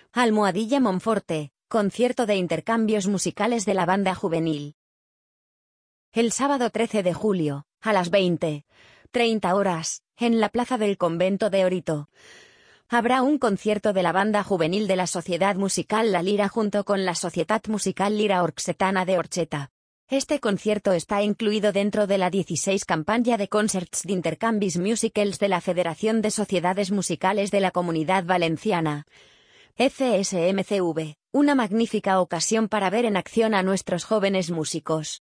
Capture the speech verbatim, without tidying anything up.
Almohadilla Monforte, concierto de intercambios musicales de la banda juvenil. El sábado trece de julio, a las veinte treinta horas, en la plaza del convento de Orito, habrá un concierto de la banda juvenil de la Sociedad Musical La Lira junto con la Societat Musical Lira Orxetana de Orxeta. Este concierto está incluido dentro de la dieciséis campaña de concerts d'intercanvis musicals de la Federación de Sociedades Musicales de la Comunidad Valenciana, E C S M C V, una magnífica ocasión para ver en acción a nuestros jóvenes músicos.